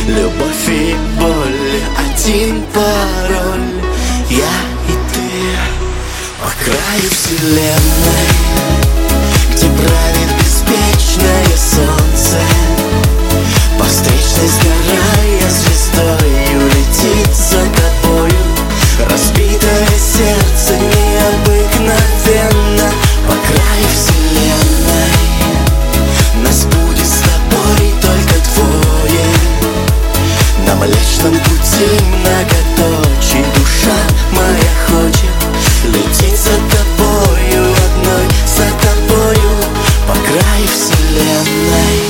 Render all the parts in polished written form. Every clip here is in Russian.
Любовь и боль, один пароль. Я и ты по краю вселенной, где правит беспечное солнце. По встречной сгорая звездою летит за тобою разбитое сердце необыкновенно. По краю вселенной нас будет с тобой только двое. На Млечном пути многоточий душа моя хочет лететь за тобою одной, за тобою. По краю вселенной,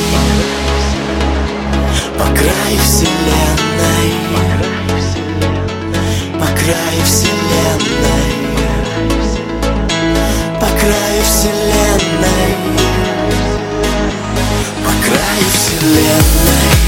по краю вселенной, по краю вселенной, по краю вселенной, по краю вселенной.